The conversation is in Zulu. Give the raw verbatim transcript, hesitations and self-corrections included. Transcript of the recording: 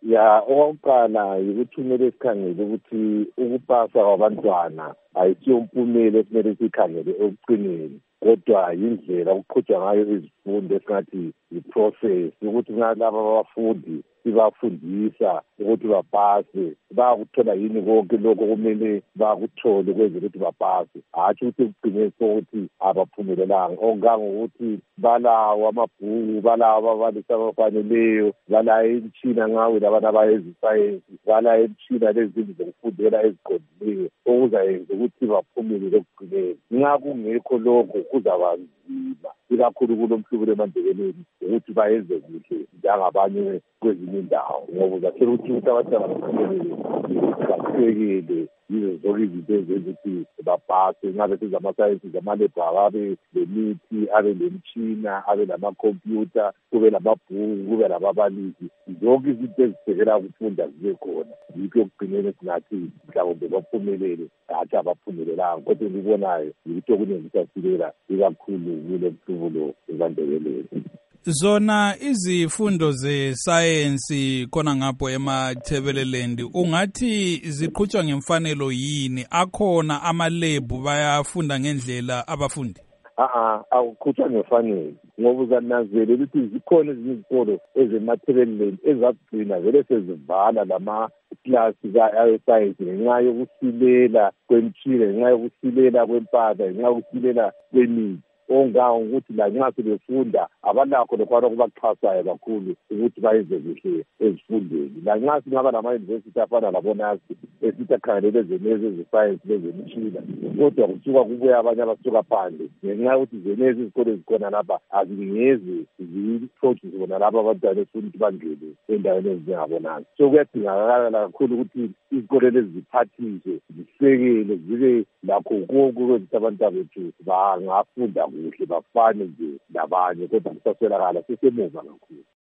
Ya okokuqala ukuthi kumele sikhangele ukuthi ukupasa kwabantwana ayisiyo impumela ekumele sikhangele ekugcineni, kodwa yindlela okuqhutshwa ngayo izifundo esingathi i-process ukuthi nalaba abafundi sibafundisa ukuthi bapase bayakuthola yini konke lokho kumele bakuthole kwenzela ukuthi bapase, hatshi ukuthi ekugcineni sokuthi abaphumelelanga. Okungangokuthi balawo amabhuku, balawo ababalisi abafaneleyo, balayo imitshina ngawe labana abayezisayensi, balayo imitshina lezindlu zokufundela eziqondileyo okuzayenza ukuthi baphumelele ekugcineni. Nxa kungekho lokho kuzaba nzima ikakhulu kulo mhlubulo emandebeleni ukuthi bayenze kuhle njengabanye kwezinye indawo, ngoba uzathola ukuthi ukuthi abantwana baphumelele kuqakathekile yizo zonke izinto ezenza ukuthi bapase. Ngabe sezamasayensi zamalebhu abe lemithi, abe lemitshina, abe lamakhompyutha, kube lamabhuku, kube lababalisi, zonke izinto ezisekela ukufunda zibe khona. Yikho ekugcineni singathi mhlawumbe baphumelele, hatshi abaphumelelanga. Kodwa engikubonayo yikuthi okuningi kusasilela ikakhulu kule mhlubulo emandebeleni. Zona izifundo ze-science khona ngapho emaThebeleland ungathi ziqhutshwa ngemfanelo yini? Akhona amalebhu bayafunda ngendlela abafundi? Ah, akuqhutshwa ngefanelo ngoba uzananzelela ukuthi zikhona ezinye izikolo ezemaThebeleland ezagcina vele sezivala lama-klasi ka-science ngenxa yokusilela kwemitshina, ngenxa yokusilela kwempahla, ngenxa yokusilela kwemithi. Ongangokuthi la nxa sebefunda abalakho lokhwana okubaxhasayo kakhulu ukuthi bayenze kuhle ezifundweni. La nxa singaba nama-university afana labonasi esithi akhangelele zenezi ezesayensi lezemitshina, kodwa kusuka kubuya abanye abasuka phandle ngenxa yokuthi zenezi izikolo ezikhona lapha azingeze ziproduce bona laba abantwana efuna ukuthi bangene endaweni ezinjengabonasi. So kuyadingakala kakhulu ukuthi izikolo lezi ziphathiswe, zisekele, zibe lakho konke ukuthi abantwana bethu bangafunda kuhle bafane nje labanye, kodwa kusaswelakala sisemuva kakhulu.